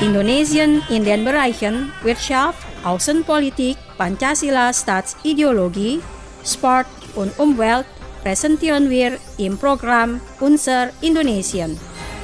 Indonesien in den Bereichen Wirtschaft, Außenpolitik, Pancasila Staatsideologie, Sport und Umwelt präsentieren wir im Programm Unser Indonesien.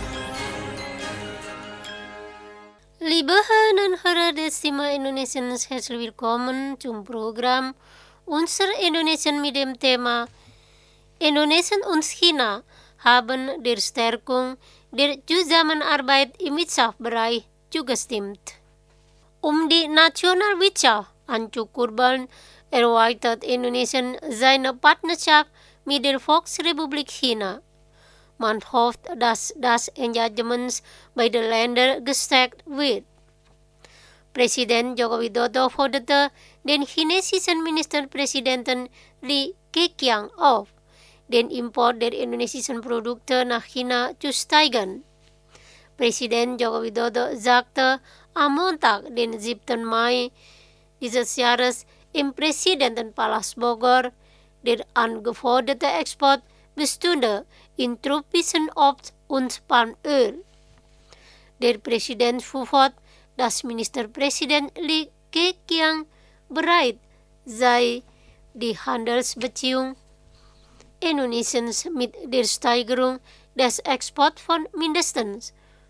Liebe Hörer und Hörer des Thema Indonesiens, herzlich willkommen zum Programm Unser Indonesien mit dem Thema Indonesien und China haben der Stärkung der Zusammenarbeit im Wirtschaftsbereich zugestimmt. Um die Nationalwirtschaft anzukurbeln, erweitert Indonesien seine Partnerschaft mit der Volksrepublik China. Man hofft, dass das Engagement beide Länder gestärkt wird. Präsident Joko Widodo forderte den chinesischen Ministerpräsidenten Li Keqiang auf, den Import der indonesischen Produkte nach China zu steigern. Präsident Joko Widodo sagte am Montag, den 7. Mai dieses Jahres im Präsidentenpalast Bogor, der angeforderte Export bestünde in tropischen Obst- und Palmöl. Der Präsident fuhr fort, dass Ministerpräsident Li Keqiang bereit sei, die Handelsbeziehung Indonesiens mit der Steigerung des Exports von mindestens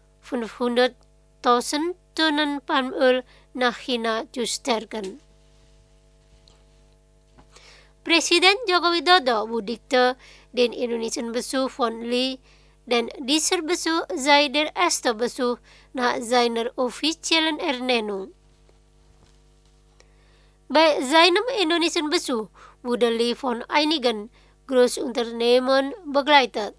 500.000 Tonnen Palmöl nach China zu stärken. Präsident Joko Widodo würdigte den indonesischen Besuch von Li, denn dieser Besuch sei der erste Besuch nach seiner offiziellen Ernennung. Bei seinem indonesischen Besuch wurde Li von einigen Großunternehmen begleitet.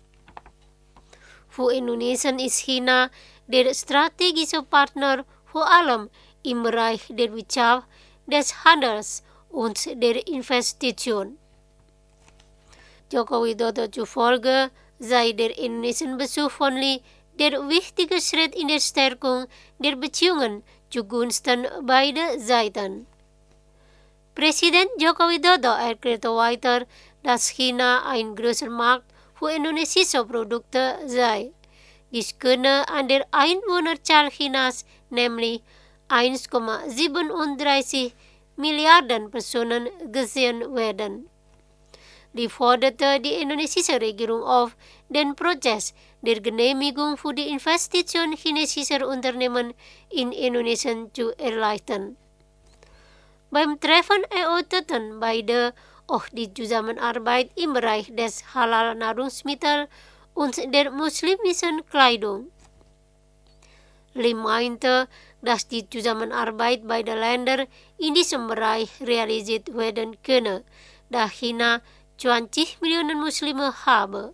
Für Indonesien ist China der strategische Partner vor allem im Bereich der Wirtschaft, des Handels und der Investition. Joko Widodo zufolge sei der indonesische Besuch von Li der wichtige Schritt in der Stärkung der Beziehungen zugunsten beider Seiten. Präsident Joko Widodo erklärte weiter, dass China ein großer Markt für indonesische Produkte sei. Dies könne an der Einwohnerzahl Chinas, nämlich 1,37 Milliarden Personen, gesehen werden. Die forderte die indonesische Regierung auf, den Prozess der Genehmigung für die Investition chinesischer Unternehmen in Indonesien zu erleichtern. Beim Treffen erörterten beide auch die Zusammenarbeit im Bereich des Halal-Nahrungsmittel und der muslimischen Kleidung. Li meinte, dass die Zusammenarbeit beider Länder in diesem Bereich realisiert werden könne, da China 20 Millionen Muslime habe.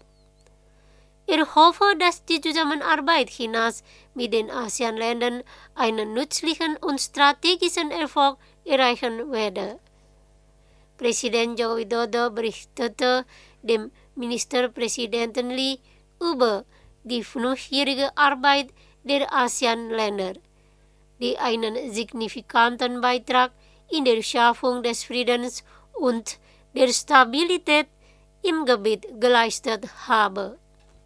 Er hoffe, dass die Zusammenarbeit Chinas mit den ASEAN-Ländern einen nützlichen und strategischen Erfolg erreichen werde. Präsident Joko Widodo berichtete dem Ministerpräsidenten Li über die 5-jährige Arbeit der ASEAN-Länder, die einen signifikanten Beitrag in der Schaffung des Friedens und der Stabilität im Gebiet geleistet habe.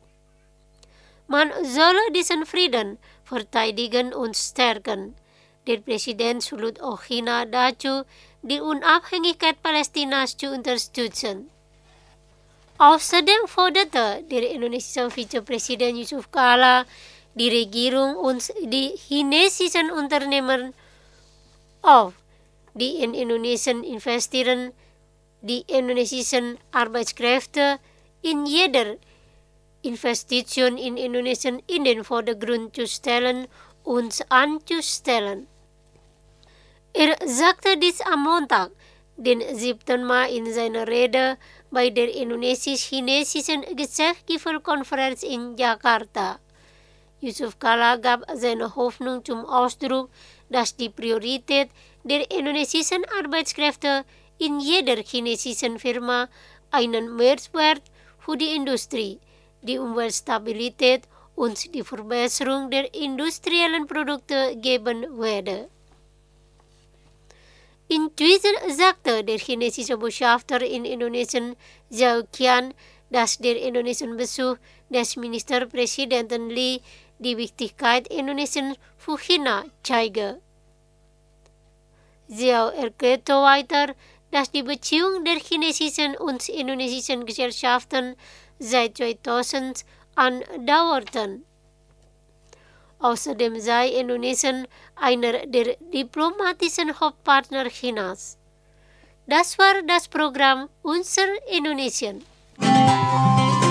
Man solle diesen Frieden verteidigen und stärken. Der Präsident lud auch China dazu, die Unabhängigkeit Palästinas zu unterstützen. Außerdem forderte der indonesische Vizepräsident Yusuf Kala die Regierung und die chinesischen Unternehmen auf, die in Indonesien investieren, die indonesischen Arbeitskräfte in jeder Investition in Indonesien in den Vordergrund zu stellen und anzustellen. Er sagte dies am Montag, den 7. Mai in seiner Rede bei der indonesisch-chinesischen Geschäftsführerkonferenz in Jakarta. Yusuf Kala gab seine Hoffnung zum Ausdruck, dass die Priorität der indonesischen Arbeitskräfte in jeder chinesischen Firma einen Mehrwert für die Industrie, die Umweltstabilität und die Verbesserung der industriellen Produkte geben werde. In Twitter sagte der chinesische Botschafter in Indonesien Zhao Qian, dass der indonesische Besuch des Ministerpräsidenten Li die Wichtigkeit Indonesien für China zeige. Sie erklärte weiter, dass die Beziehung der chinesischen und indonesischen Gesellschaften seit 2000 andauerten. Außerdem sei Indonesien einer der diplomatischen Hauptpartner Chinas. Das war das Programm Unser Indonesien.